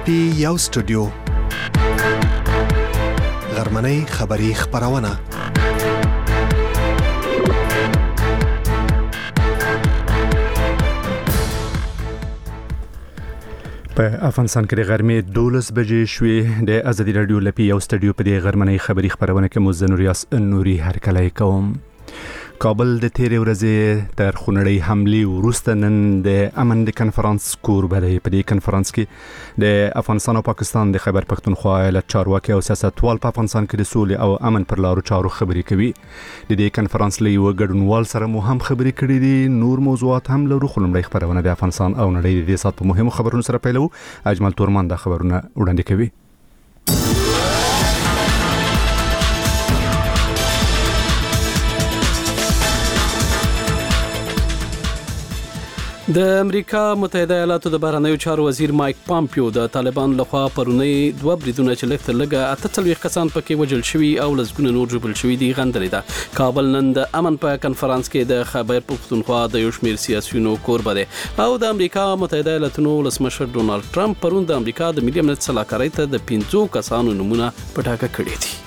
پی یو سټوډیو غرمنۍ خبری خبرونه په افغانستان کې د غرمې 12 بجې شوې د ازادي رادیو لپاره یو سټډیو په دې غرمنۍ خبری خبرونه کې مزن نوري هرکلی کوم. کابل د تیرې ورځې تر خونړۍ حملې وروسته نن د امن د کنفرانس کوربه دی. په دې کنفرانس کې د افغانستان او پاکستان د خیبر پښتونخوا ایالت چارواکي او سیاستوال په افغانستان کې د سولې او امن پر لارو چارو خبرې کوي. د دې کنفرانس له یو ګډونوال سره مو هم خبرې کړې دي. نور موضوعات هم لرو، خو لومړی خبرونه د افغانستان او نړۍ د دې سات په مهمو خبرونو سره پیلو. اجمل تورمان دا خبرونه وړاندې کوي. د امریکا متحده ایالاتو د بهرنیو چارو وزیر مایک پامپیو د طالبان لخوا پرونی دوه بریدونه چې لږ تر لږه 48 کسان پکې وژل شوي او لسګونه نور ژوبل شوي دي غندلې ده. کابل نن د امن په کنفرانس کې د خیبر پښتونخوا د یو شمېر سیاسيونو کوربه دی او د امریکا متحده ایالاتو ولسمشر ډونالد ټرمپ پرون د امریکا د ملي امنیت صلاحکارۍ ته د 15 کسانو نمونه پټاکه کړې دي.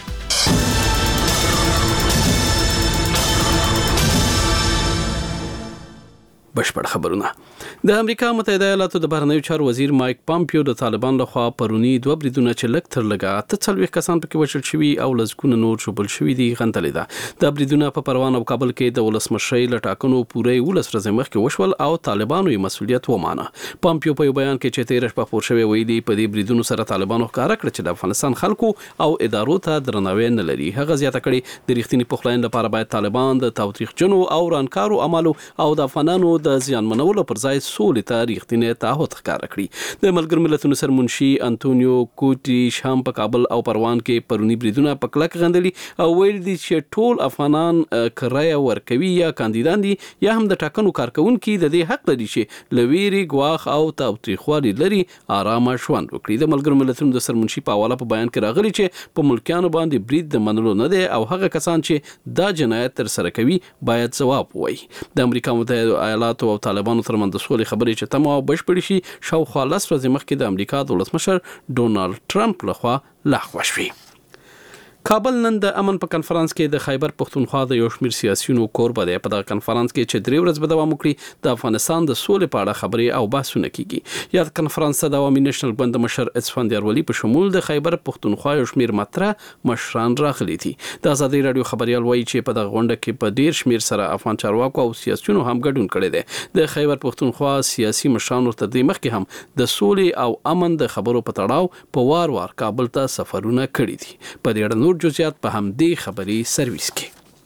بشپړ خبرونه. د امریکا متحده ایالاتو د بهرنیو چارو وزیر مایک پامپیو د طالبان لخوا پرونی دوه بریدونه چې لږ تر لږه 48 کسان پکې وژل شوي او لسګونه نور ژوبل شوي دي غندلې ده. د بریدونه په پروان او کابل کې د ولسمشرۍ له ټاکنو پوره 11 ورځې مخکې وشول او طالبانو یې مسؤلیت ومانه. پامپیو په یو بیان کې چې 13 شپه پور شوی ویلي په دې بریدونو سره طالبانو ښکاره کړ چې د افغانستان خلکو او ادارو ته درناوی نه لري. هغه زیاته کړې د ریښتینی پخلاینې لپاره باید طالبان د تاوتریخجنو او رانکارو عملو او د افغانانو د زیانمنولو پر ځای سولې ته ریښتینی تعهد ښکاره کړي. د ملګرو ملتونو سرمنشي انټونیو کوټریش هم په کابل او پروان کې پرونی بریدونه په کلک غندلي او ویل دي چې ټول افغانان کرایه ورکوي یا کاندیدان دي یا هم د ټاکنو کارکونکي د دې حق لري چې لویری ګواخ او تاوتریخوالي لري آرامه ژوند وکړي. د ملګرو ملتونو د سرمنشي په حواله په بیان کې راغلي چې په ملکیانو باندې برید د منلو نه دی او هغه کسان چې دا جنایت تر سره کوي باید ځواب ووایي. د امریکا متحده ایالاتو او طالبانو ترمنځ د سولې خبرې چې تمه او بشپړې شي شاوخوا 10 ورځې مخکې د امریکا د ولسمشر ډونالد ټرمپ لخوا لغوه شوې. کابل نن د امن په کنفرانس کې د خیبر پښتونخوا د یو شمېر سیاسيونو کوربه دی. په دغه کنفرانس کې چې 3 ورځې به دوام وکړي د افغانستان د سولې په اړه خبرې او بحثونه کیږي. یا کنفرانس ته د عوامي نېشنل ګوند مشر اسفندیار ولی په شمول د خیبر پښتونخوا یو شمېر مطرح مشران راغلي دي. د ازادي رادیو خبريال وایي چې په دغه غونډه کې په ډیر شمېر سره افغان چارواکو او سیاسيونو هم ګډون کړي دي. د خیبر پښتونخوا سیاسي مشرانو تر دې مخکې هم د سولې او امن د خبرو په تړاو په وار کابل ته سفرونه کړي دي. په دې اړه نور جزئیات په همدې خبري سرویس کې.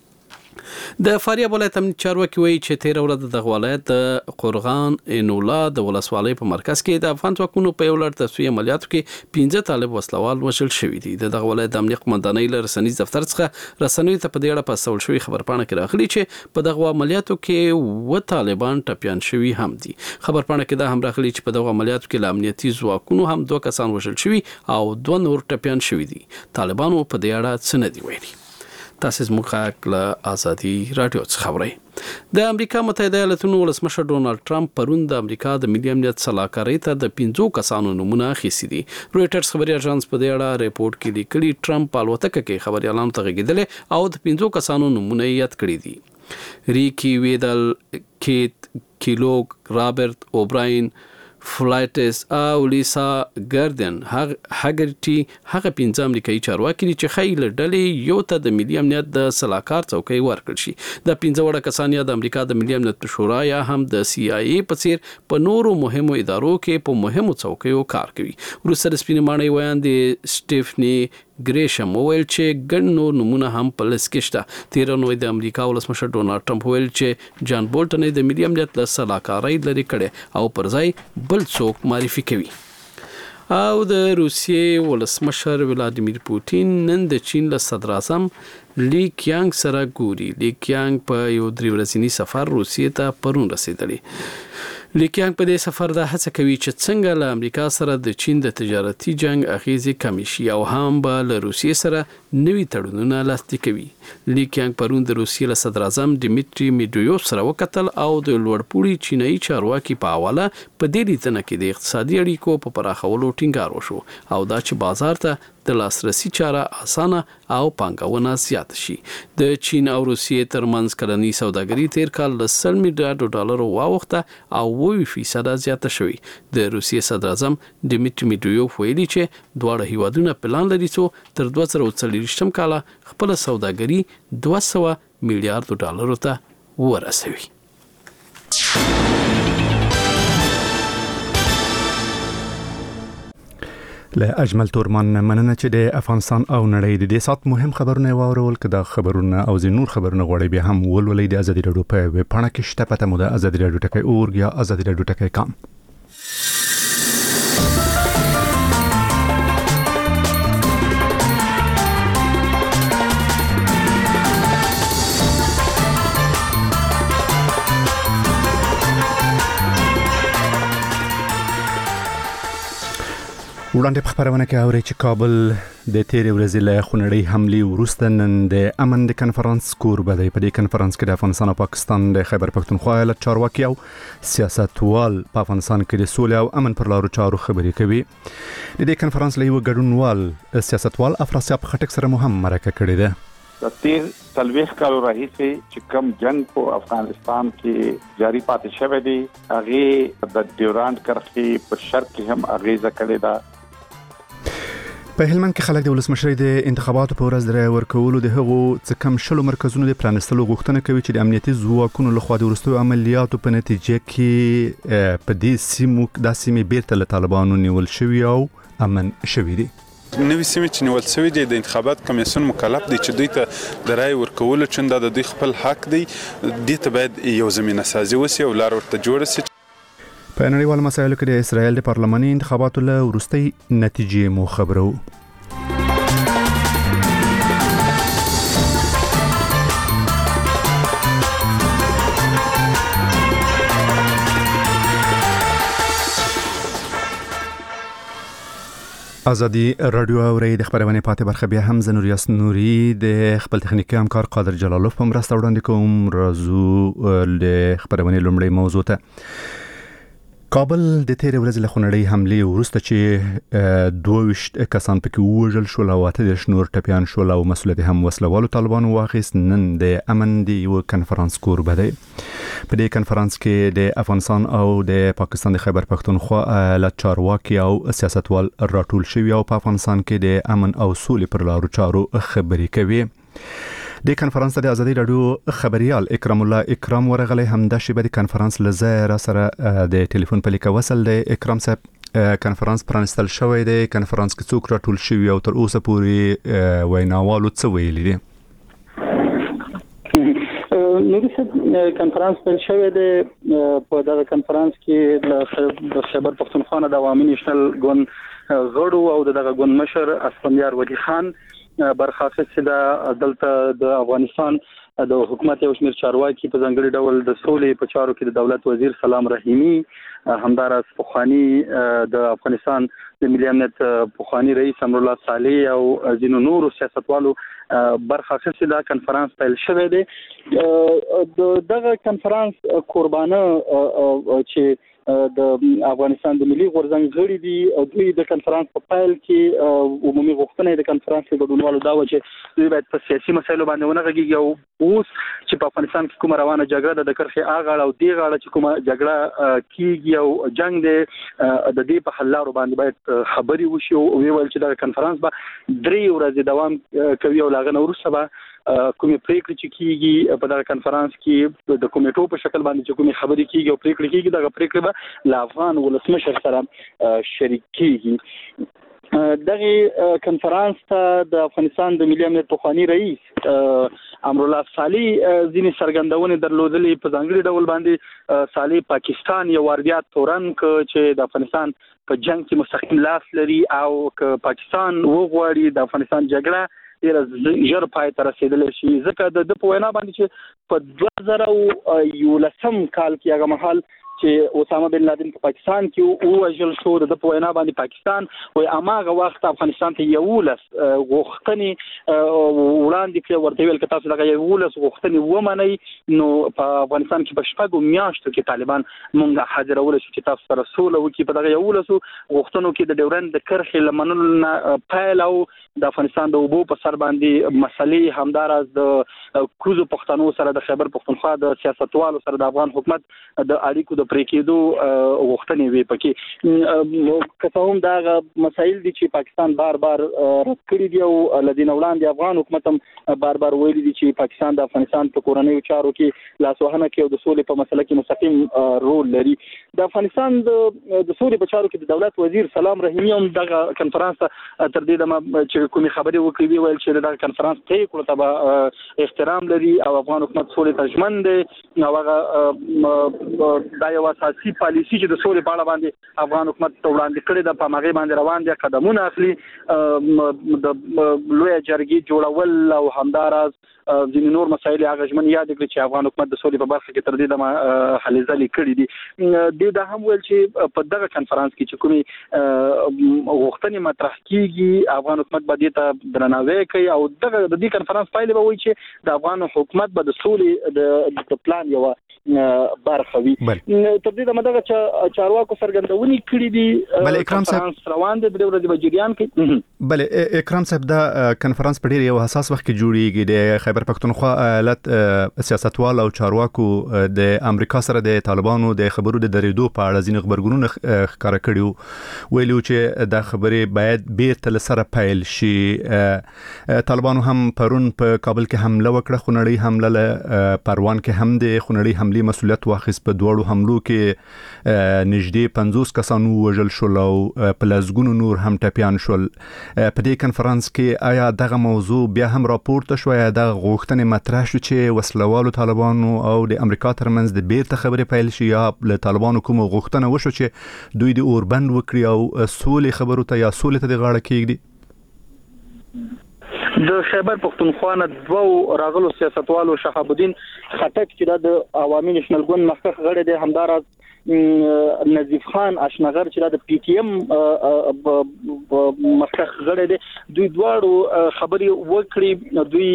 د فاریاب ولایت امنیت چارواکي وایي چې 13 ورځې د ولایت د قرغان انولا د ولسوالۍ په مرکز کې د افغان ځواکونو په یو لړ تصفیه عملیاتو کې 15 طالب وسلوال وژل شوي دي. دغه ولایت د امنیت قومندانۍ له رسنیز دفتر څخه رسنیو ته په دې اړه پاسول شوی خبرپاڼه کې راغلي چې په دغه عملیاتو کې و طالبان ټپيان شوي هم دي. خبرپاڼه کې دا هم راغلي چې په دغه عملیاتو کې امنیتي ځواکونو هم 2 کسان وژل شوي او 2 نور ټپيان شوي دي. طالبانو په دې اړه څه نه دی ویلي. تاسو زموږ له ازادي رادیو څخه خبرئ. د امریکا متحده ایالاتو ولسمشر ډونالد ټرمپ پرون د امریکا د ملي امنیت صلاحکارۍ ته د 15 کسانو نمونه اخیستي دي. رويټرز خبري اژانس په دې اړه ریپورت کې لیکلي ټرمپ په الوتکه کې خبريالانو ته غږیدل او د 15 کسانو نمونه یاد کړی دي. ریکی ویدل، کیت کیلوګ، رابرټ اوبراین، فلایټس او لیسا ګردن هاګرټي هغه 15 امریکایي چارواکي دي چې خیل ډلې یو ته د ملي امنیت د صلاحکار څوکۍ ورکړل شي. د 15 وړه کسان یا د امریکا د ملي امنیت شورا یا هم د CIA په څیر په نورو مهمو ادارو کې په مهمو څوکیو کار کوي. وروسته د سپینې ماڼۍ ویاندې سټیفني ګریشم وویل چې ګڼ نور نمونه هم په لیست کې شته. 13 نوې د امریکا ولسمشر ډونالد ټرمپ وویل چې جان بولټن د ملي امنیت له صلاحکارۍ لري کړي او پر ځای بل څوک معرفي کوي. او د روسیې ولسمشر ولادیمیر پوتین نن د چین له صدر اعظم لی کیانګ سره ګوري. لی کیانګ په یو 3 ورځنی سفر روسیې ته پرون رسیدلی. لیکيانګ په دې سفر د هڅه کوي چې څنګه له امریکا سره د چین د تجارتي جنگ اغیزې کم شي او هم به له روسیې سره نوي تړونونه لاسلیک کوي. لی کیانګ پرون د روسیې له صدر اعظم ډیمیټری میډویوف سره وکتل او د لوړپوړي چینایي چارواکي په حواله په دې لیدنه کې د اقتصادي اړیکو په پراخولو ټینګار وشو او دا چې بازار ته د لاسرسي چاره اسانه او پانګونه زیات شي. د چین او روسیې ترمنځ کلنی سوداګري تیر کال ل $100 میلیارډ ډالر واوښته او 9% زیاته شوې. د روسیې صدر اعظم ډیمیټری میډویوف ویلي چې دواړه هیوادونه پلان لري چې تر 2040 کال خپل سوداګري $200 میلیارډ ته ورسوي. له اجمل تورمان مننه چې د افغانستان او نړۍ د دې سات مهم خبرونه واورول. کدا خبرونه او نور خبرونه غوړي به هم ولولې د ازادي راډیو په ویب پاڼه کې شته. پته مو د ازادي راډیو ټکی اورګ یا ازادي راډیو ټکی کام. وړاندې په خبرونه کې اوري چې کابل د تیرې ورځې له خونړۍ حملې وروسته نن د امن د کنفرانس کوربه دی. په دې کنفرانس کې د افغانستان او پاکستان د خیبر پښتونخوا ایالت چارواکي او سیاستوال په افغانستان کې د سولې او امن پر لارو چارو خبرې کوي. د دې کنفرانس له یو ګډونوال سیاستوال افراسیاب خټک سره هم مرکه کړې ده. د تیر 40 کال راهیسې چې کوم جنگ په افغانستان کې جاری پاتې شوی دی هغه د ډیورانډ کرښې په شرق کې هم اغیزه کړې ده. په هلمند کې خلک د ولسمشرۍ د انتخاباتو په ورځ د رای ورکولو د هغو څه کم شلو مرکزونو د پرانستلو غوښتنه کوي چې د امنیتي ځواکونو لخوا د وروستیو عملیاتو په نتیجه کې په دې سیمې بیرته له طالبانو نیول شوي او امن شوي دي. نوې سیمې چې نیول شوي دي د انتخابات کمیسیون مکلف دی چې دوی ته د رای ورکولو چنده د دوی خپل حق دی. دې ته باید یو زمینه سازي وشي او لار ورته جوړ شي. په نړیوالو مسایلو کې د اسرائیل د پارلماني انتخاباتو له وروستۍ نتیجې مو خبرو. ازادي رادیو اوري د خبرونه پاتې برخه بیا هم زنوریاس نوري د خپل تخنیکی همکار قادر جلالوف په مرسته وړاندې کوم. راځو د خبرونه لومړی موضوع ته. کابل د تیرې ورځې له خونړۍ حملې وروسته چې 22 کسان پکې ووژل شول او 8 نور ټپیان شول او مسؤلیت هم وسلوالو طالبانو واخیست. نن د امن دی یو کنفرانس کوربه دی. په دې کنفرانس کې د افغانستان او د پاکستان د خیبر پښتونخوا له چارواکي او سیاستوال راټول شوي او په افغانستان کې د امن او سولې پر لارو چارو خبرې کوي. د کنفرانس د ازادي رادیو خبريال اکرام الله اکرام ورغلی همدا شی به د کنفرانس لزه سره د ټلیفون په لیک وصل د اکرام صاحب کنفرانس پرانستل شوی دی. کنفرانس کې څوک راټول شوی او تر اوسه پورې ویناوالو څه ویلي دي؟ نو د کنفرانس پیل شوی دی. په دغه کنفرانس کې د خیبر پښتونخوا د عوامي نېشنل ګوند غړو او دغه ګوند مشر اسفندیار ولی خان برخاست چې د دلته د افغانستان د حکومت یو شمېر چارواکي په ځانګړي ډول د سولې په چارو کې د دولت وزیر سلام رحیمی، همداراز پخوانی د افغانستان د ملي امنیت پخوانی رئیس امرالله صالح او ځینو نورو سیاستوالو برخه اخیستې. دا کنفرانس پیل شوی دی. دغه کنفرانس قربانه چې د افغانستان د ملي غورځنګ غړي دي او دوی د کنفرانس په پیل کې عمومي غوښتنه د کنفرانس د ګډونوالو دا و چې دوی باید په سیاسي مسایلو باندې ونه غږیږي او اوس چې په افغانستان کې کومه روانه جګړه د کرښې اغاړه او دی غاړه چې کومه جګړه کیږي او جنگ دی د دې په حل لارو باندې باید خبري وشي او ویل چې دا کنفرانس به 3 ورځې دوام کوي او لاغه وروسته به کومې پریکړې چې کیږي په دغه کنفرانس کې د کمیټو په شکل باندې چې کومې خبرې کیږي او پریکړې کیږي دغه پریکړې به له افغان ولسمشر سره شریک کیږي. دغه کنفرانس ته د افغانستان د ملي امنیت پخوانی رئیس امرالله صالح ځینې څرګندونې درلودلې. په ځانګړي ډول باندې صالح پاکستان یو وار بیا تورن چې د افغانستان په جنگ کې مستقیم لاس لري او که پاکستان وغواړي د افغانستان جګړه ژر پای ته رسیدلی شي. ځکه د په وینا باندې چې په 2011 کال کې هغه مهال چې اسامه بن لادن په پاکستان کې او وجل شو د په وینا باندې پاکستان وای اماغه وخت افغانستان ته یولس غوښتنې وړاندې کړ ورته ویل کتاب دغه یولس غوښتنې ومني نو په افغانستان کې په شپږو میاشتو کې طالبان مونږه حاضرول شو چې تاسو سره سوله وکړي په دغه یولس غوښتنو کې د ډیورند د کرښې لمنلو پایل او د افغانستان د اوبو په سر باندې مسلې همدارز د کروزو پښتنو سره د خیبر پښتونخوا د سیاستوالو سره د افغان حکومت د اړیکو د پرې کېدو غوښتنې وي پکې که هم دا مسایل دي چې پاکستان بار بار رد کړي دي او لدین وړاندې افغان حکومت هم بار بار ویلي دي چې پاکستان د افغانستان په کورنیو چارو کې لاسوهنه کوي او د سولې په مسله کې مستقیم رول لري. د افغانستان د سولې په چارو کې د دولت وزیر سلام رحیمی هم دغه کنفرانس تر دې دمه چې کومې خبرې وکړي ویل چې دا کنفرانس ته کړو ته احترام لري او افغان حکومت سولې ته ژمن دی او هغه دا یو اساسي پالیسي چې د سولې په اړه باندې افغان حکومت ته وړاندې کړي د په مغې باندې روان دي قدمونه اخلي د لوی جرګې جوړول او همدارز ځینې نور مسایل هغه ژمن یاد کړي چې افغان حکومت د سولې په برخه کې تر دې دمه هلې ځلې کړي دي دا هم ویل چې په دغه کنفرانس کې چې کومې غوښتنې مطرح کیږي افغان حکومت به دې ته درناوی کوي او دغه د دې کنفرانس پایله به وایي چې د افغان حکومت به د سولې د پلان یو برخه وي. تر دې دمه دغه چارواکو څرګندونې کړې دي بل اکرام صاحب روان دي د ورځې بجریان کې. بل اکرام صاحب دا کنفرانس په ډیر یو حساس وخت کې جوړیږي د خیبر پښتونخوا ایالت سیاستوال او چارواکو د امریکا سره د طالبانو د خبرو د درېدو په اړه ځینې خبرګونونه ښکاره کړي ویلو چې دا خبرې باید بیرته لسره پیل شي. طالبانو هم پرون په کابل کې حمله وکړه خو نړۍ حمله له پروان کې هم د خنړۍ حمله مسؤلیت واخیست په دوړو حملو کې نږدې 50 کسان وژل شول او په لزګونو نور هم ټپيان شول. په دې کنفرانس کې آیا دغه موضوع بیا هم راپورته شو یا د غوښتنې مطرح شو چې وسلوالو طالبانو او د امریکا ترمنځ د بیرته خبرې پیل شي یا له طالبانو کوم غوښتنه وشو چې دوی د اوربند وکړي او سولې خبرو ته یا سولې ته د غاړه کېږدي؟ د خیبر پښتونخوا نه دوه راغلو سیاستوالو شهاب الدین خټک چې د عوامي نېشنل ګوند مخکښ غړی دی همدارز نظیف خان اشنغر چې د پی ټی ایم مخکښ غړی دی دوی دواړو خبرې وکړي دوی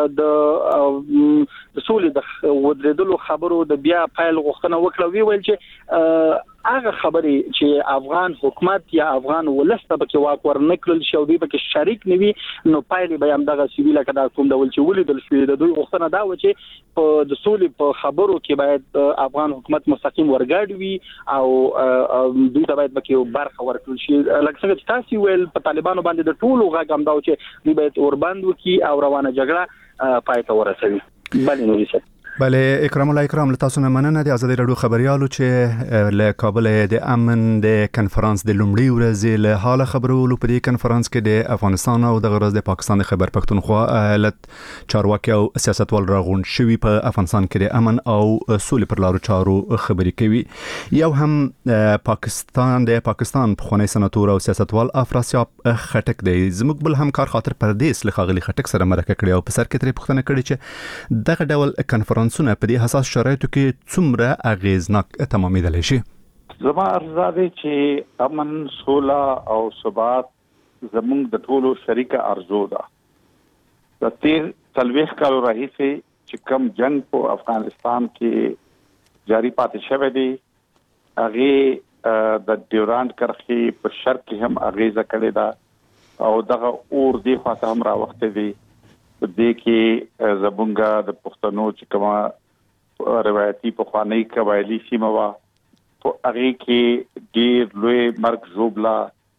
د سولې د ودرېدلو خبرو د بیا فایل غوښتنه وکړه ویل چې هغه خبرې چې افغان حکومت یا افغان ولست به کې واک ورنکړل شي او دوی به کې شریک نوي نو پایلې به هم دغه سیویل کدا کوم ډول چې ولیدل شوی د دوی غوښتنه دا و چې په د سولې په خبرو کې باید افغان حکومت مستقیم ورګاډ وي او دوی ته باید به کې برخه ورکړل شي. لکه څنګه چې تاسو ویل په طالبانو باندې د ټولو غږ هم دا و چې دوی باید اوربند وکړي او روانه جګړه پای ته ورسوي. بله نوري شه بله اکرام الله اکرام له تاسو نه مننه د ازادي رادیو خبريالو چې له کابل د امن د کنفرانس د لومړي ورځې له حاله خبرولو په دې کنفرانس کې د افغانستان او د غرض د پاکستان د خیبر پښتونخوا ایالت چارواکي او سیاستوال راغون شوي په افغانستان کې د امن او سولې پر لارو چارو خبرې کوي. یو هم پاکستان پخوانی سناتور او سیاستوال افراسیاب خټک دی زموږ بل همکار خاطر پردیس له خاغلی خټک سره مرکه کړې او په سر کې ترې پوښتنه کړې چې دغه ډول کنفرانس سونه په دې حساس شرایطو کې څومره اغیزناک تمامېدلی شي؟ زما ارزه دی چې امن سوله او ثبات زموږ د ټولو شریکه ارزو ده. د تیر 40 کالو راهیسې چې کوم جنگ په افغانستان کې جاری پاتې شوی دی هغه د ډیورانډ کرښې په شرق کې هم اغیزه کړې ده او دغه اور دی خاصه هم راوخته دی دې کې زبونګه د پښتنو چې کومه روایتي پخوانی قبایلی سیمه وا په هغه کې ډېر لوی مرګ ژوبلا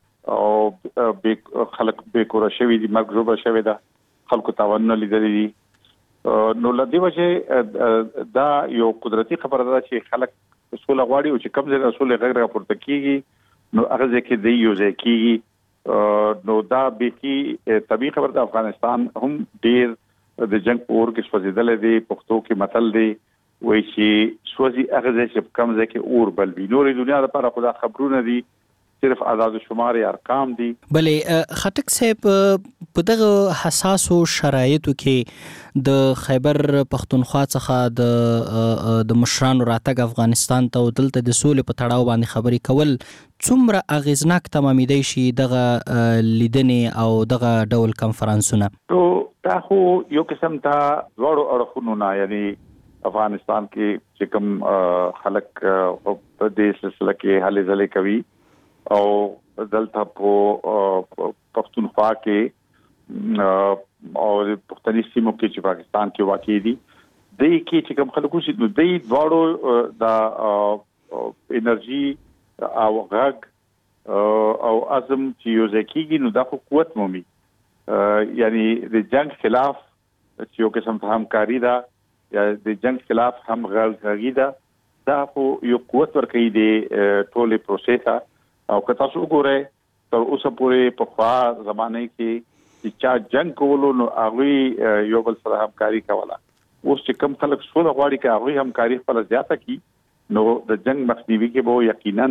او خلک به کور شوی دي مرګ ژوبلا شوی دا خلکو تاوان لیدلې دي نو لدی وجه دا یو قدرتي خبره ده چې خلک سوله غواړي او چې کوم ځای رسول غیر راپورته کیږي نو هغه ځکه دی یو ځای کیږي نو دا به طبيعي خبر د افغانستان هم ډیر د جنگ په اور کې سوځیدل دي پښتو کې متل دی وایي چې سوځي هغه چې کم ځای کې اور بل وي نورې دنیا لپاره خدا خبرونه دي صرف آزاد شمار ارقام دي. بلې خټک صاحب په دغه حساسو شرایطو کې د خیبر پختونخوا څخه د مشرانو راتګ افغانستان ته او دلته د سولې په تړاو باندې خبرې کول څومره اغیزناک تمامیدای شي دغه لیدنې او دغه ډول کنفرانسونه؟ تو دا خو یو قسم ته دوړو اړخونو نه، یعنی افغانستان کې چې کوم خلک په دې سلسله کې هلې ځلې کوي او دلته په پښتونخوا کې او پښتني سیمو کې چې پاکستان کې واقع دي د کې چې کوم خلکو چې د دوړو د انرژي او غږ او عزم چې یو ځکیږي نو دا خو قوت مومي، یعنی د جنگ خلاف چې یو قسم ته همکاري ده یا د جنگ خلاف هم غږی ده، دا خو یو قوت ورکوي د ټولې پروسې ته. او که تاسو وګورئ تر اوسه پورې په خوا زمانه کې چې چا جنگ کولو نو هغه یو بل سره همکاري کوله. اوس چې کم خلک سوله غواړي چې هغه همکاري خپل زیاته کړي نو د جنگ مخنیوي کې به یقینا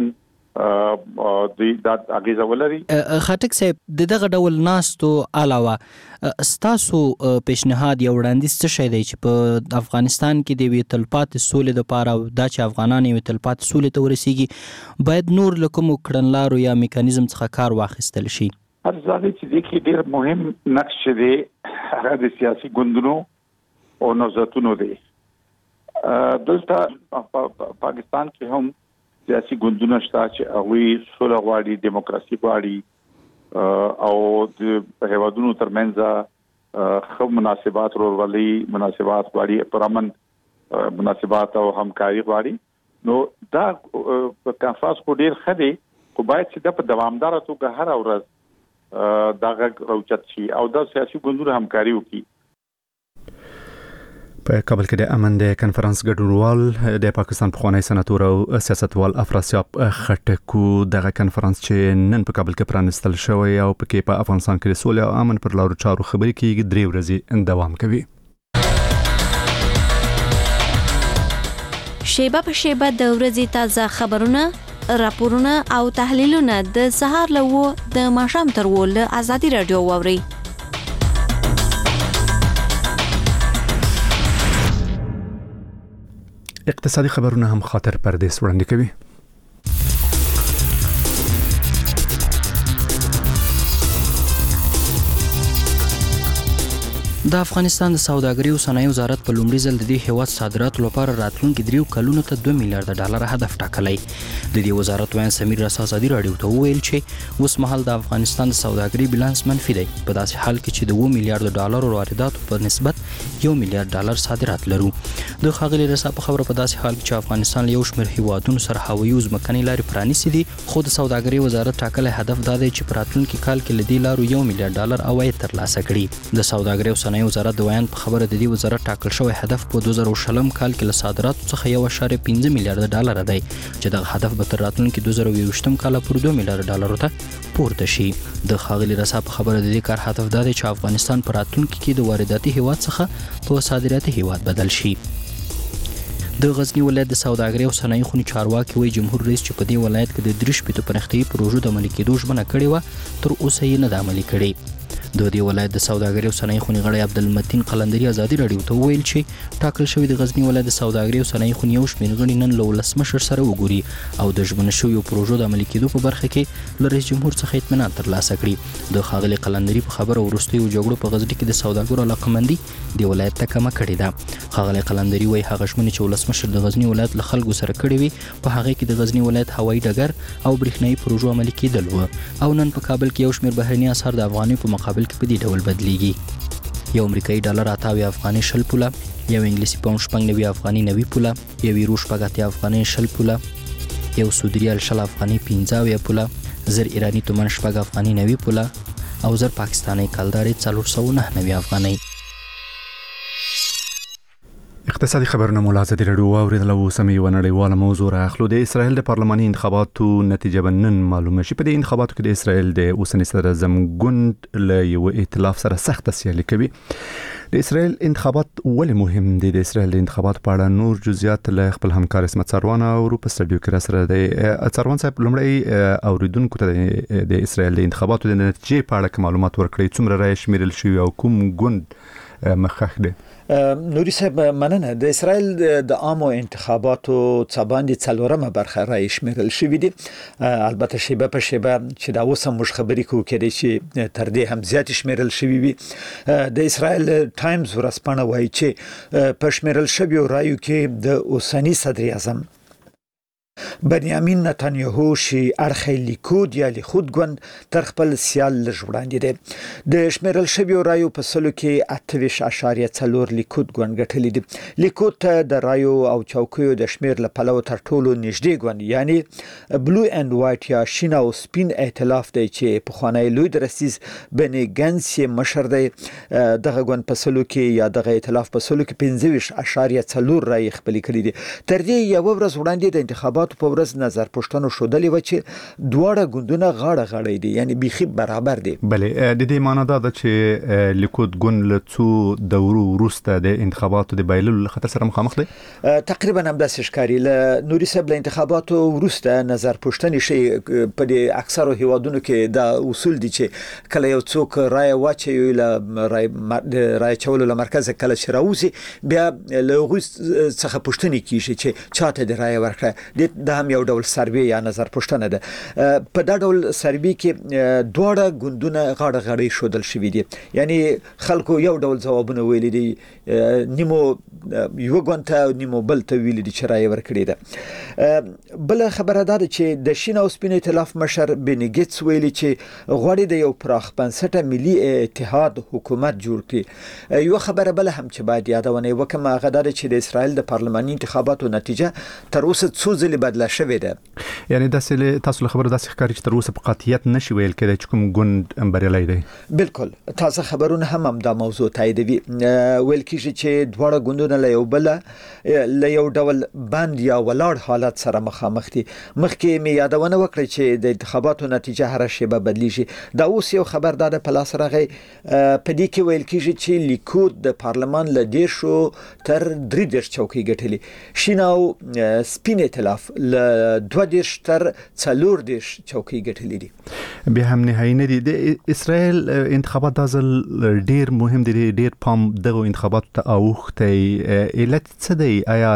د اغیزه ولري. خټک صاحب دغه ډول ناستو علاوه ستاسو پیشنهاد یا وړاندیز څه شی دی چې په افغانستان کې د وی تلپاتې سولې لپاره دا چې افغانان یې تلپاتې سولې ته ورسیږي باید نور لکم کړنلارو یا میکانیزم څخه کار واخیستل شي؟ هر ځای چې د کې ډېر مهم نقش دی هغه د سیاسي ګوندونو او نوزتونو دی. دلته پاکستان کې هم سیاسي ګوندونه شته چې هغه سوله غواړي، دیموکراسي غواړي او د هیوادونو ترمنځ خو مناسبات ورولي مناسبات غواړي، پرامن مناسبات او همکاري غواړي. نو دا په کانفرنس کو ډیر خدي خو باید چې د په دوامدار توګه هر ورځ دا غږ راوچت شي او د سیاسي ګوندونو همکاري وکړي. په کابل کې د امن د کنفرانس ګډونوال د پاکستان پخوانی سناتور او سیاستوال افراسیاب خټکو دغه کنفرانس چې نن په کابل کې پرانستل شوی او پکې په افغانستان کې سولې او امن پر لارو چارو خبرې کیږي 3 ورځې دوام کوي. شیبه په شیبه د ورځې تازه خبرونه، راپورونه او تحلیلونه د سهار له د ماښام تر ول ازادي رادیو واوري. اقتصادي خبرونه هم خاطر پردیس وړاندې کوي. د افغانستان د سوداګرۍ او صنایع وزارت په لومړي ځل د دې هیواد صادراتو لپاره راتلونکي 3 کلونو ته $2 میلیارډ هدف ټاکلی. د دې وزارت وایي سمیر رسا ازادي رادیو ته وویل چې اوس مهال د افغانستان د سوداګرۍ بیلانس منفي دی، په داسې حال کې چې د $2 میلیارډ وارداتو په نسبت $1 میلیارډ صادرات لرو. د ښاغلي رسا په خبره په داسې حال کې چې افغانستان له یو شمېر هیوادونو سره هوایي او ځمکنۍ لارې پرانیستې دي، خو د سوداګرۍ وزارت ټاکلی هدف دا دی چې په راتلونکي کال کې له دې لارو $1 میلیارډ عواید ترلاسه کړي. د سوداګرۍ او صنایع وزارت د ویان په خبره د دې وزارت ټاکل شوی هدف په 2020 کال کې له صادراتو څخه $1.5 میلیارډ دی چې دغه هدف به تر راتلونکي 2020 کال پورې $2 میلیارډ ته پورته شي. د ښاغلي رسا په خبره د دې کار هدف دا دی چې افغانستان په راتلونکي کې د وارداتي هیواد څخه په صادراتي هیواد بدل شي. د غزنی ولایت د سوداګرۍ او صنایع خونې چارواکي وایي جمهور رئیس چې په دې ولایت کې د 3 پرمختیایي پروژو د عملي کېدو ژمنه کړې وه تر اوسه یې نه ده عملي کړې. د دې ولایت د سوداګرۍ او صنایع خونې غړی عبدالمتین قلندري ازادي رادیو ته وویل چې ټاکل شوی د غزنی ولایت د سوداګرۍ او صنایع خونې یو شمېر غړي نن له ولسمشر سره وګوري او د ژمنه شویو پروژو د عملي کېدو په برخه کې له رئیس جمهور څخه اطمینان ترلاسه کړي. د ښاغلي قلندري په خبره وروستیو جګړو په غزني کې د سوداګرو علاقمندي د ولایت ته کمه کړې ده. ښاغلي قلندري وایي هغه ژمنې چې ولسمشر د غزنی ولایت له خلکو سره کړې وي په هغه کې د غزنی ولایت هوایي ډګر او برېښنایي پروژو عملي کېدل و او نن په کابل کې یو شمېر بهرني اسعار د افغانیو په مقابل کې په دې ډول بدلیږي. یو امریکایي ډالر 88 افغاني 60 پوله، یو انګلیسي پاوند 90 افغاني 90 پوله، یو یورو 80 افغاني 60 پوله، یو سعودي ریال 60 افغاني 15 پوله، زر ایرانی تومان 80 افغاني 90 پوله او زر پاکستاني کلداري 409 افغاني. اقتصادي خبرونه ملاحظه دی رادیو اوریدل او سمي ونړیواله موضوع راخلو د اسرائیل د پارلماني انتخاباتو نتیجه بنن معلومه شي. په دې انتخاباتو کې د اسرائیل د اوسنی صدر اعظم ګوند له یو ائتلاف سره سخت سیالي کوي. د اسرائیل انتخابات ولې مهم دي؟ د اسرائیل د انتخابات په اړه نور جزئیات له خپل همکار اسمت سروان او په سټډیو کې سره د سروان صاحب لومړی اوریدونکو ته د اسرائیل د انتخاباتو د نتیجې په اړه معلومات ورکړي. څومره رای شمیرل شوی او کوم ګوند مخخ دی؟ نوري صاحب مننه. د اسرائیل د عامو انتخاباتو څباندې څلورمه برخه رای شمیرل شوې دي. البته شیبه په شیبه چې دا اوس هم خبرې کوو کېدای شي تر دې هم زیات شمیرل شوې وي. د اسرائیل ټایمز ورځپاڼه وایي چې په شمیرل شویو رایو کې د اوسنی صدر اعظم بنیامین نتانیاهو شي اړخی لیکود یا لیکود ګوند تر خپل سیال لږ وړاندې دی. د شمیرل شویو رایو په سلو کې 28.4 لیکود ګوند ګټلې دي. لیکود ته د رایو او چوکیو د شمیر له پلوه تر ټولو نږدې ګوند یعنی بلو اند وایټ یا شین او سپین ائتلاف دی چې په خوانی لوی درسیز بنی ګنس مشر دی. دغه ګوند په سلو کې یا دغه ائتلاف په سلو کې 15.4 رای خپل کړي دي. تر دې یو ورځ وړاندې د انتخاباتو په ورځ نظر پوښتنه شودلې و چې دواړه ګوندونه غاړه دي یعنی بیخي برابر دي. بلې د دې معنی دا ده چې لیکود ګوند له څو دورو وروسته د انتخاباتو د بایللو خطر سره مخامخ دی. تقریبا هم داسې ښکاري. له نوري صاحب له انتخاباتو وروسته نظر پوښتنې شي په دې اکثرو هیوادونو کې دا اصول دي چې کله یو څوک رای واچي له رای چولو له مرکز کله چې راوځي بیا له هغوی څخه پوښتنې کیږي چې چاته د رای ورکړه. دا هم یو ډول سروې یا نظر پوښتنه ده. په دا ډول سروې کې دواړه ګوندونه غاړه شودل شوي دي. یعنی خلکو یو ډول ځوابونه ویلي دي. نیمو یو ګوند ته نیمو بل ته ویلي دي چې رای ورکړي ده. بل خبره ده چې د شین او سپین ائتلاف مشر بنی ګیټس ویلي چې غواړي د یو پراخ بنسټه ملي اتحاد حکومت جوړ کړي. یو خبره بل هم چې باید یادونه وکړم هغه ده چې د اسرائیل د پارلماني انتخاباتو نتیجه تر اوسه څو ځلې بدله شوې ده. یعنی تاسو له خبره داسې ښکاري چې تر اوسه په قاطعیت نشي ویل کېدای چې کوم ګوند بریالی دی. بالکل تازه خبرونه هم دا موضوع تاییدوي. ویل کېږي چې دواړه ګوندونه له یو بل له یو ډول بند یا ولاړ حالت سره مخامخ دي. مخکې مې یادونه وکړه چې د انتخاباتو نتیجه هر شیبه بدلیږي. دا اوس یو خبر ده په لاس راغی. په دې کې ویل کېږي چې لیکود د پارلمان له 10 تر 30 چوکۍ ګټلې. شین او سپین ائتلاف له 20 تر 40 چوکۍ ګټلې دي. بیا هم نهایی نه دي. د اسرائیل انتخابات د ځل ډیر مهم دي. ډیر پام دغه انتخاباتو ته اوښتي. علت څه دی؟ آیا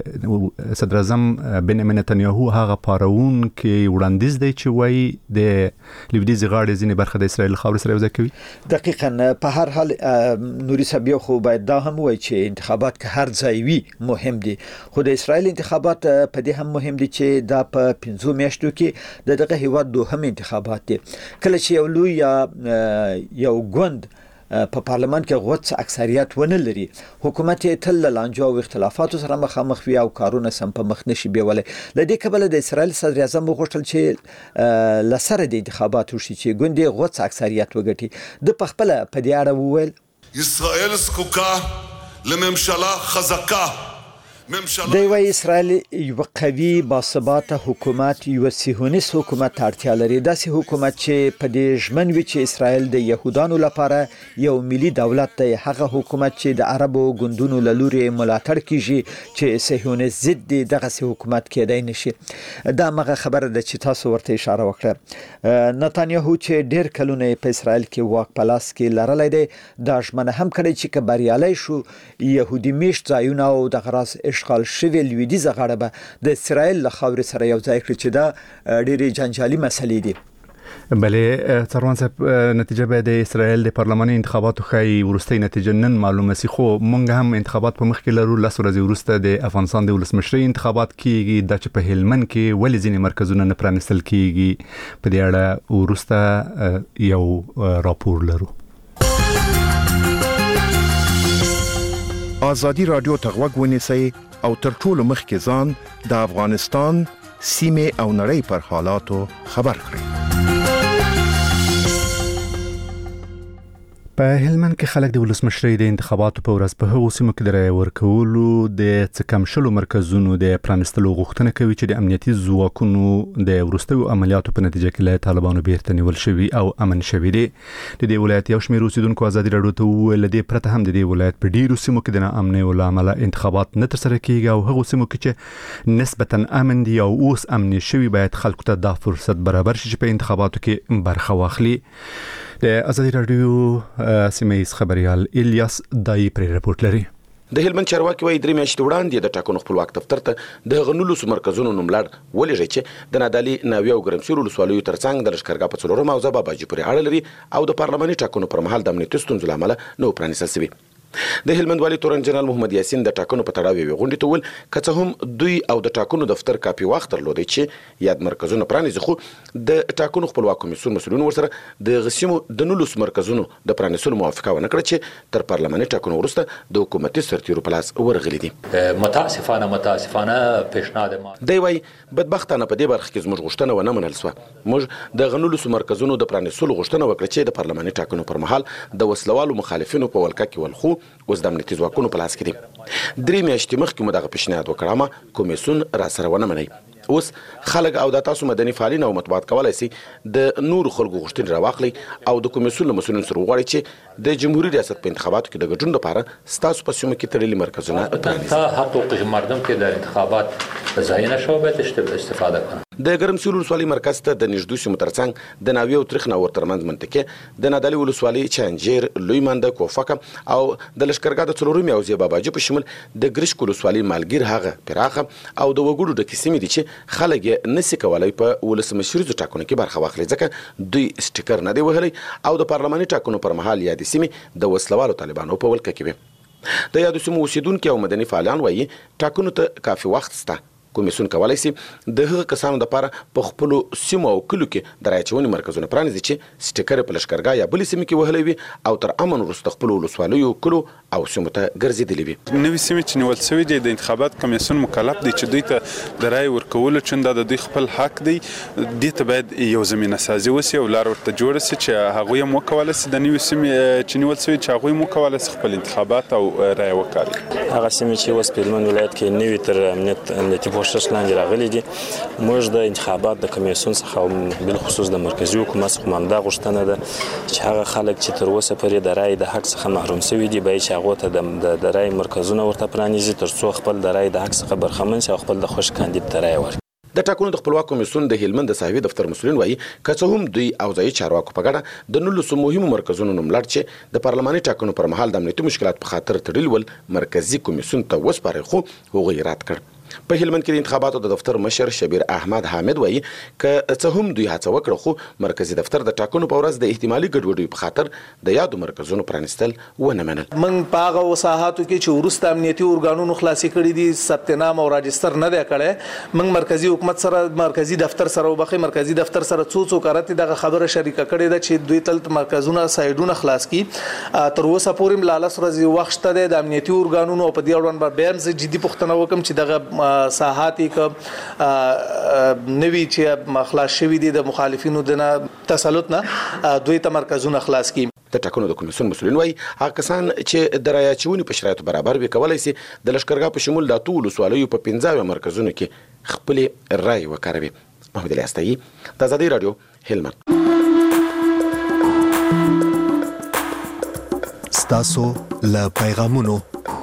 د صدر اعظم بنیامین نتانیاهو هغه پارون کې وړاندیز دی چې وایي د لویدیځ غاړې ځینې برخه د اسرائیل خاورې سره یوځای کوي؟ دقیقاً. په هر حال نوري صاحب خو باید دا هم وایي چې انتخابات که هر ځای وي مهم دي. خو د اسرائیل انتخابات په دې هم مهم دي چې دا په 15 میاشتو کې دغه هیواد دوهم انتخابات دي. کله چې یو لوی یا یو ګوند په پارلمان کې غوڅ اکثریت ونه لري حکومت یې تل لانجو او اختلافاتو سره مخامخ وي او کارونه سم په مخ نشي بیولای. لدې کبل د اسرائیل صدر اعظم غوښتل چې لسره د انتخاباتو شي چې ګوند یې غوڅ اکثریت وګټي. د پخپل په دې اړه وویل اسرائیل زکوکا لممشلا خزکا. دی وای اسرائیل یو قوي باثباته حکومت یو صهیونیست حکومت اړتیا لري. داسې حکومت چې په دې ژمن وي چې اسرائیل د يهودانو لپاره یو ملي دولت دی. هغه حکومت چې د عربو ګوندونو له لوري ملاتړ کیږي چې صهیونیست ضد دی. دغه حکومت کېدای نشي. دا مغه خبره ده چې تاسو ورته اشاره وکړه. نتانیاهو چې ډیر کلونه په اسرائیل کې واک پلاس کې لرلای دی دا ژمنه هم کړی چې کبریالای شو يهودي میشت ځایونه او د غراس اشغال شوی لویدیځ غاړه به د اسرائیل له خاورې سره یو ځای کړي چې دا ډېرې جنجالي مسلې دي. بله سروان صاحب نتیجه به د اسرائیل د پارلماني انتخاباتو خای ورستۍ نتیجه نن معلومه سي. خو مونږ هم انتخابات په مخ کې لرو. 10 ورځې ورسته د افغانستان د ولسمشرۍ انتخابات کیږي. د چې په هلمند کې ولې ځینې مرکزونه نه پرانستل کیږي په دې اړه ورسته یو راپور لرو. آزادی رادیو ته غوږ ونیسئ او تر ټولو مخکې ځان د افغانستان سیمې او نړۍ پر حالاتو خبر کړئ. په هلمند کې خلک د ولسمشرۍ د انتخاباتو په ورځ په هغو سیمو کې د رایې ورکولو د څه کم شلو مرکزونو د پرانیستلو غوښتنه کوي چې د امنیتي ځواکونو د وروستیو عملیاتو په نتیجه کې له طالبانو بیرته نیول شوي او امن شوي دي. د دې ولایت یو شمېر اوسیدونکو ازادي راډیو ته وویل دې پرته هم د دې ولایت په ډیرو سیمو کې د ناامنۍ له امله انتخابات نه ترسره کیږي او هغو سیمو کې چې نسبتا امن دي او اوس امن شوي باید خلکو ته دا فرصت برابر شي چې په انتخاباتو کې برخه واخلي. د ازادي راډیو سیمه‌ییز خبريال الیاس دای پر رپورټ لري. د هلمند چارواکي وايي 3 میاشتې وړاندې د ټاکنو خپلواک دفتر ته د غنولو مرکزونو نوملړ ولېږي چې د نادالي ناوی او ګرمسیر ولسوالیو ترڅنګ د لښکرګاه په څلورم او باباجي پورې اړه لري او د پارلماني ټاکنو پر مهال د امنیتي ستونزو له امله نو پرانیستل شوي. د هلمند والي تورن جنرال محمد یاسین د ټاکنو په تړاو یې غونډې ته ول که څه هم دوی او د ټاکنو دفتر کافي وخت درلودی چې یاد مرکزونه پرانیزي، خو د ټاکنو خپلواک کمیسیون مسؤلین ورسره د غسیمو د 19 مرکزونو د پرانیستلو موافقه ونه کړه چې تر پارلماني ټاکنو وروسته د حکومتي سرتیرو په لاس ورغلي دي. متاسفانه پیشنهاد ما دی وايي بدبختانه په دې برخه کې زموږ غوښتنه ونه منل سوه. موږ د 19 مرکزونو د پرانیستلو غوښتنه وکړه چې د پارلماني ټاکنو پر مهال د وسلوالو مخالفینو په ولکه کې ولخو اوس د امنیتي ځواکونو په لاس کې دي. 3 میاشتې مخکې مو دغه پیشنهاد وکړ اما کمیسیون را سره ونه مني. اوس خلک او د تاسو مدني فعالین او مطبوعات کولای شي د نور خلکو غوښتنې راواخلي او د کمیسیون له مسؤلینو سره وغواړي چې د جمهوریت ریاست په انتخاباتو کې د ګډون لپاره ستاسو په سیمه کې تړلي مرکزونه تا حقوق مردم کې د انتخابات ځای نه شو به استفاده کړي. د ګرمسیر ولسوالۍ مرکز ته د نږدې سیمو ترڅنګ د ناوی او ترخنه ورترمنځ منطقه د نادالي ولسوالۍ چانجیر لوی منده کوفکه او د لښکرګاه د څلورمې او باباجي په شمول د ګرشک ولسوالۍ مالګیر هغه پراخه او د وګړو د کیسې دي چې خلک نسی کولای په ولسمشریزو ټاکنو کې برخه واخلي ځکه دوی سټیکر نه دی وهلی او د پارلماني ټاکنو پر مهال یادې سیمې د وسلوالو طالبانو په ولکه کې وي. د یادو سیمو اوسیدونکي او مدني فعالان وایي ټاکنو ته کافي وخت شته. کمیسیون کولای شي د هغه کسانو لپاره په خپل سیمو او کلو کې د راچونې مرکزونه پرانیزي چې سټیکر په لښکرګاه یا بل سیمه کې وهلي وي او تر امن وروسته خپل ولسوالیو کلو او سیمو ته ګرځېدلي وي. نوې سیمې چې نیول شوي دي د انتخابات کمیسیون مکلف دی چې دوی ته د رای ورکولو چنده د دوی خپل حق دی. دې ته باید یو زمینه سازي وسي او لار ورته جوړ شي چې هغوی هم وکولی شي د نوې سیمې چې نیول شوي چې هغوی هم وکولی شي خپل انتخابات او رای وکړي. هغه سیمې چې اوس په هلمند ولایت کې نوي تر امنیتي پوښښ لاندې راغلي دي، موږ د انتخابات د کمیسیون څخه بالخصوص د مرکزي حکومت څخه همدا غوښتنه ده چې هغه خلک چې تر اوسه پورې د رای د حق څخه محروم شوي دي باید چې هغو ته د رای مرکزونه ورته پرانیزي تر څو خپل د رای د حق څخه برخمن شي او خپل د خوښ کاندید ته رای ورکړي. د ټاکنو د خپلواک کمیسیون د هلمند د صاحبي دفتر مسؤلین وایي که څه هم دوی او ځایي چارواکو په ګډه د 19 مهمو مرکزونو نوملړ چې د پارلماني ټاکنو پر مهال د امنیتي مشکلات په خاطر تړلي ول مرکزي کمیسیون ته وسپاري، خو هغوی رد کړ. په هلمند کې د انتخاباتو د دفتر مشر شبیر احمد حامد وایي که څه هم دوی هڅه وکړه خو مرکزي دفتر د ټاکنو په ورځ د احتمالي ګډوډۍ په خاطر د یادو مرکزونو پرانیستل ونه منل. من په هغه وساحاتو کې چې وروسته امنیتي ارګانونو خلاصي کړي دي ثبت نام او راجستر نه دی کړی، من مرکزي حکومت سره مرکزي دفتر سره وبخي مرکزي دفتر سره څو کارت دغه خبره شریکه کړي ده چې دوی تل مرکزونه سایډونه خلاص کی. تر اوسه پورې ملالس ورځي وخت شته د امنیتي ارګانونو په دې اړوند به هم جدي پوښتنه وکم چې دغه ساحاتي ک نوی چې خلاص شوی دي د مخالفینو د تسلط نه دوی ته مرکزونه خلاص کی. د ټاکنو د کمیسیون مسؤلین وایي هغه کسان چې د رای اچونې په شرایطو برابر وي کولای شي د لښکرګاه په شمول د اتو ولسوالیو په 15 مرکزونو کې خپل رای وکاروي. محمد علي استایي، د ازادي راډیو، هلمند. ستاسو له پیغامونو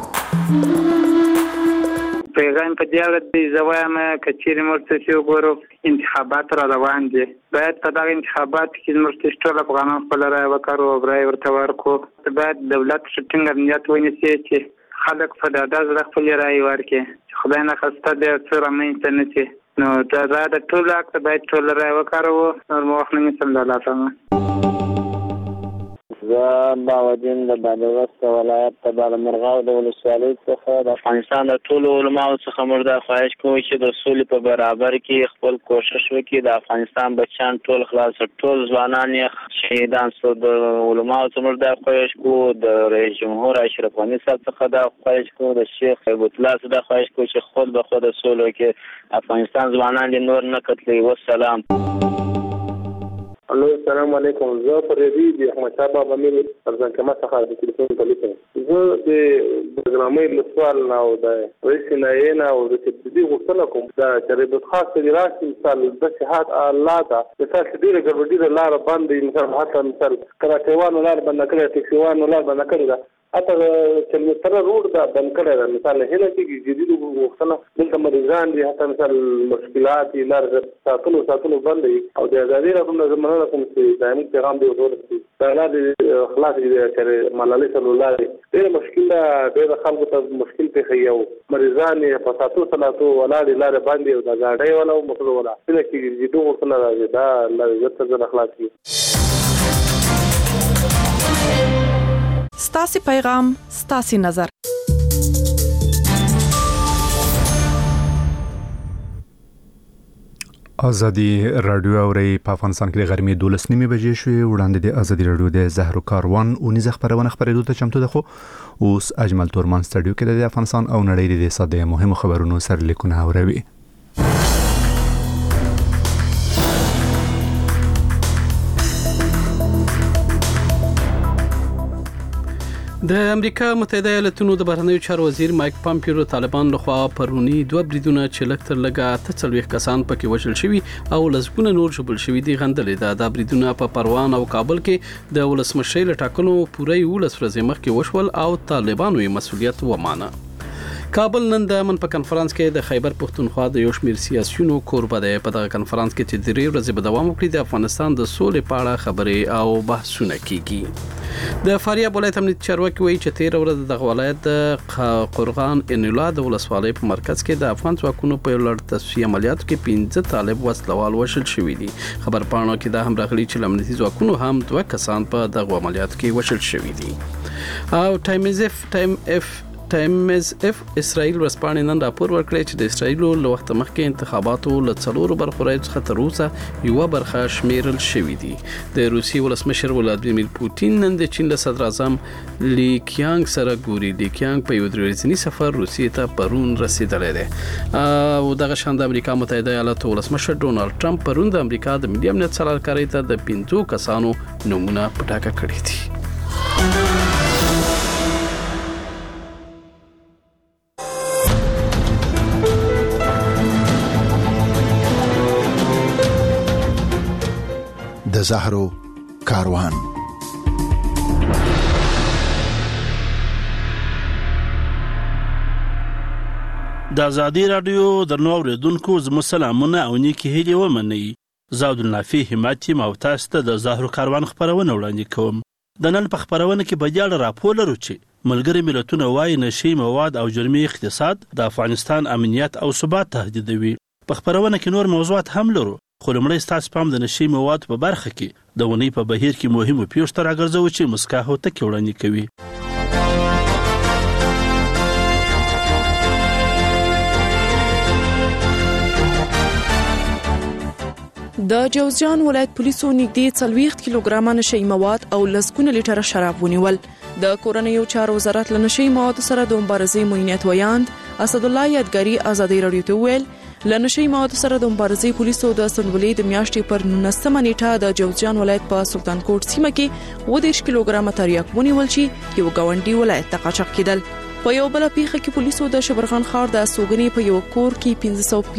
پیغام په دې اړه دی زوایم کچېرې مرتسي وګورو انتخابات را روان دي، باید په دغه انتخابات کې مرتسي ټول افغانان خپل رای وکړو او رای ورته ورکړو. باید دولت ټینګ امنیت ونیسي چې خلک په ډاډه زړه خپل رای ورکړي چې خدای نه خواسته د څه رامنځته نه شي. نو دا د ټول حق باید ټول رای وکړو. نور مو وخت نه نیسم. د الله تعالی زه باودین د بادغیس ولایت د بالامرغاو د ولسوالۍ څخه د افغانستان د ټولو علماو څخه موږ دا خواهش کوو چې د سولې په برابر کې خپل کوشش وکړي. د افغانستان بچیان ټول خلاص ټول ځوانان یې شهیدان شو. د علماو څخه موږ دا خواهش کوو، د رئیس جمهور اشرف غني صاحب څخه دا خواهش کوو، د شیخ هیبت الله څخه دا خواهش کوو چې خود به خود سولې کې افغانستان ځوانان دې نور نه قتلوي. والسلام. الو السلام علیکم. زه فریدی د احمد شاه بابا امیر ارزان کما څخه د ټلیفون په لیکم. زه د برنامې له سوال نه او د رئیس نه او د دې غوښتنه کوم دا چې د خاص د راشي مثال د صحت الله دا مثال چې ډیره ګډوډي لار باندې مثال حتی مثال کراټیوان لار باندې کړی ټیکسیوان لار باندې کړی دا اته چې تر روډ دا بند کړی دا مثال هله کې جديد غوښتنه دلته مریضان دي حتی مثال مشکلات لار ساتلو باندې او د ازادي راځم زمونه کوم چې دایمي پیغام دی ورته دا نه خلاص دي چې ملالۍ صلی الله علیه ډېر مشکل ډېر خلکو ته مشکل په یو مریضان په ساتو صلاتو ولاړ لار باندې او دا غاډي ولا مخلو ولا چې جديد غوښتنه راځي دا لږ څه اخلاق دي. ستاسي پیغام ستاسي نظر. ازادي رادیو اوري په افغانستان کې غرمې 12:30 بجې شوې. وړاندې د ازادي رادیو د زهرو کاروان او نيزه خبرونه خبرېدو ته چمتو ده. خو اوس اجمل تورمان سټډیو کې د افغانستان او نړۍ د صدې مهمو خبرونو سرلیکونه اوري. د امریکا متحده ایالاتونو د بهرنیو چارو وزیر مایک پامپیو طالبان لخوا پرونی دوه بریدونه چې لکتر لګا تڅلويخ کسان پکې وژل شوي او لزګونه نور جوړ شوي دي غندلې دا بریدونه په پروان او کابل کې د ولسمشر لټاکنو پوره 11 ورځې مخکې وشول او طالبانو یې مسؤلیت ومانه. کابل نن د امن په کنفرانس کې د خیبر پښتونخوا د یو شمېر سیاسيونو کوربه دی. په دغه کنفرانس کې چې 3 ورځې به دوام وکړي د افغانستان د سولې په اړه خبرې او بحثونه کیږي. د فاریاب ولایت امنیت چارواکي وایي چې 13 ورځې د ولایت د قرغان انیلا د ولسوالۍ په مرکز کې د افغان ځواکونو په لړ تصفیه عملیاتو کې 15 طالب وسلوال وشل شوي دي. خبر پاڼو کې دا هم راغلي چې امنیتي ځواکونو هم 2 کسان په دغه عملیاتو کې وشل شوي دي. او ټایمز اف اسرائیل ورسپانې نن راپور ورکړی چې د اسرائیل له وخت مخکې انتخاباتو له 4 برخو څخه تر اوسه یو برخه شمیرل شوې دي. د روسي ولسمشر ولادیمیر پوتین نن د چین له صدر اعظم لی کیانګ سره ګوري. لی کیانګ په یو ورځنی سفر روسیې ته پرون رسیدلی دی. او دغه شان د امریکا متحده ایالاتو ولسمشر ډونالد ټرمپ پرون د امریکا د ملي امنیت سلاکارۍ ته د 5 کسانو نومونه پټاکه کړي دي. د زهرو کاروان. د ازادي رادیو درنو اوریدونکو زموږ سلامونه او نیکی هیلې ومنئ. زاود النافي همت یم او تاسو ته د زهرو کاروان خبرونه وړاندې کوم. د نن په خبرونه کې بجاړه راپور لرو چې ملګری ملتونه وايي نشي مواد او جرمي اقتصاد د افغانستان امنیت او ثبات تهدیدوي. په خبرونه کې نور موضوعات هم لرو. خو لمړی ستاسو پام د نشي مواد په برخه کې د ونی په بهیر کې مهمو پیښو ته راګرځو چې مسکا هوته کې وړاندې کوي. د جوزجان ولایت پولیسو نږدې 40 کیلوګرام نشي مواد او لسګونه لیټر شراب ونیول. د کورنیو چارو وزارت له نشي مواد سره د مبارزې موینت ویاند اسد الله یادګاری ازادي رادیو ته ویل له نشي مواد سره د مبارزې پولیسو د سنبلې د میاشتې پر 19 نیټه د جوزجان ولایت په سلطان کوټ سیمه کې 20 کیلوګرام تریاک ونیول چې یو گاونډي ولایت ته قاچاق کېدل. په یو بل پیښه کې پولیسو د شبرغان ښار د سوګنی په یو کور کې 1500